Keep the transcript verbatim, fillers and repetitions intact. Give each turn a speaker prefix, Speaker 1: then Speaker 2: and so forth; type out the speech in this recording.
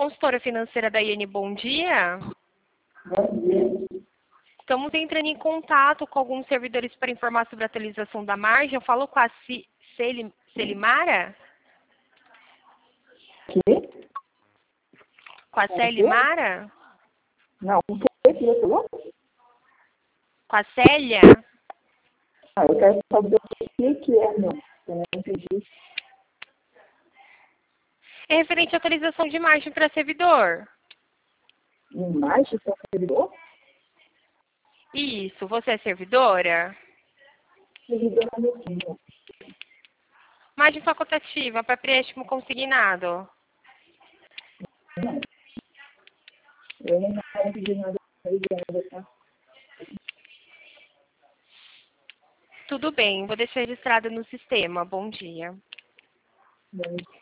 Speaker 1: consultora financeira da I N, bom dia.
Speaker 2: Bom dia.
Speaker 1: Estamos entrando em contato com alguns servidores para informar sobre a atualização da margem. Eu falo com a C Celim Celimara?
Speaker 2: Que?
Speaker 1: Com a Celimara?
Speaker 2: Não, o que que você falou?
Speaker 1: Com a Célia?
Speaker 2: Ah, eu quero saber o que que é, meu. Eu não entendi.
Speaker 1: É referente à atualização de margem para servidor.
Speaker 2: Imagem para servidor?
Speaker 1: Isso, você é servidora?
Speaker 2: Servidor é meu filho.
Speaker 1: Margem facultativa para empréstimo consignado.
Speaker 2: Não. Eu não quero pedir nada para ele, tá?
Speaker 1: Tudo bem, vou deixar registrado no sistema. Bom dia.
Speaker 2: Bom dia.